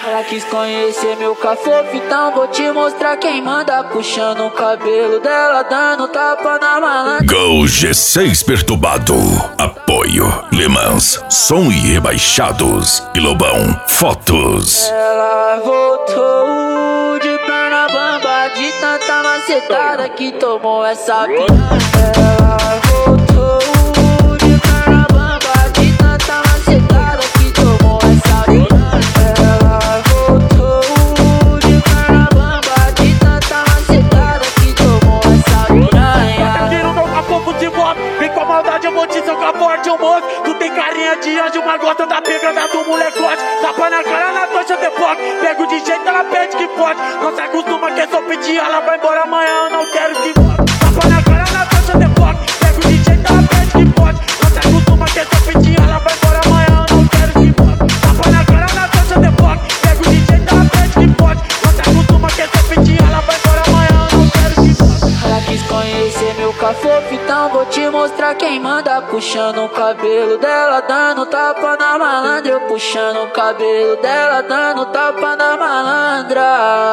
Ela quis conhecer meu cafofo, então vou te mostrar quem manda. Puxando o cabelo dela, dando tapa na malandra. Go G6 Perturbado. Apoio Lemans, Som e Rebaixados e Lobão Fotos. Ela voltou de perna bamba, de tanta macetada que tomou essa piranha. Ela voltou de perna bamba, de tanta macetada que tomou essa piranha. Ela voltou de perna bamba, de tanta macetada que tomou essa piranha. Tira o meu cafofo de moto, vem com a maldade, eu vou te socar forte, eu moço. Tu tem carinha de anjo, mas gosta da pegada do molecote. Tapa na cara, na tocha de foco, pego de jeito, ela pede que pode. Não se acostuma que é só pedir, ela vai embora amanhã, eu não quero que volte. Tapa na cara, na tocha de foco, pego de jeito, ela pede que pode. Não se acostuma que é só pedir, ela vai embora amanhã, eu não quero que volte. Tapa na cara, na tocha de foco, pego de jeito, ela pede que pode. Não se acostuma que é só pedir, ela vai embora amanhã, eu não quero que volte. Ela quis conhecer meu cafofo, então vou te mostrar quem manda. Puxando o cabelo dela, dando tapa na malandra. Eu puxando o cabelo dela, dando tapa na malandra.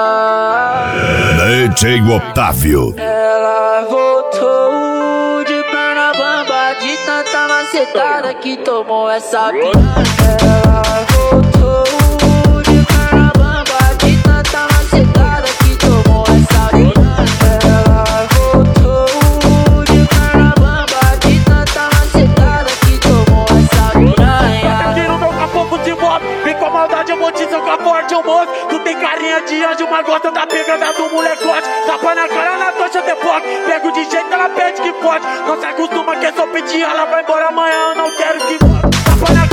DJ Otávio. Ela voltou de perna bamba, de tanta macetada que tomou essa piranha. Ela voltou de perna bamba, de tanta macetada que tomou essa piranha. Ela voltou de perna bamba, de tanta macetada que tomou essa piranha. Tira o meu cafofo de moto, vem com a maldade, eu vou te socar forte, eu moço. Tu tem carinha de anjo, mas gosta da pegada do molecote. Tapa na cara, na tocha de foco, pego de jeito, ela pede que pode. Não se acostuma que é só pedir, ela vai embora amanhã, eu não quero que volte. Tapa na